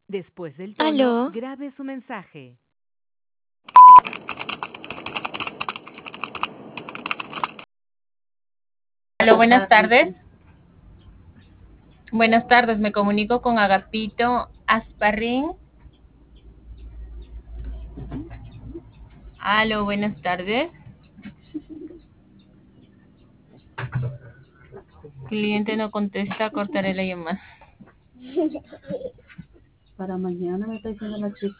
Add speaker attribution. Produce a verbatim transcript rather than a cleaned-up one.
Speaker 1: Después del tono,
Speaker 2: Aló,
Speaker 1: grabe su mensaje.
Speaker 3: Aló, buenas tardes. Buenas tardes, me comunico con Agapito Asparrín. Aló, buenas tardes. Cliente no contesta, cortaré la llamada.
Speaker 4: Para mañana me está diciendo la chica.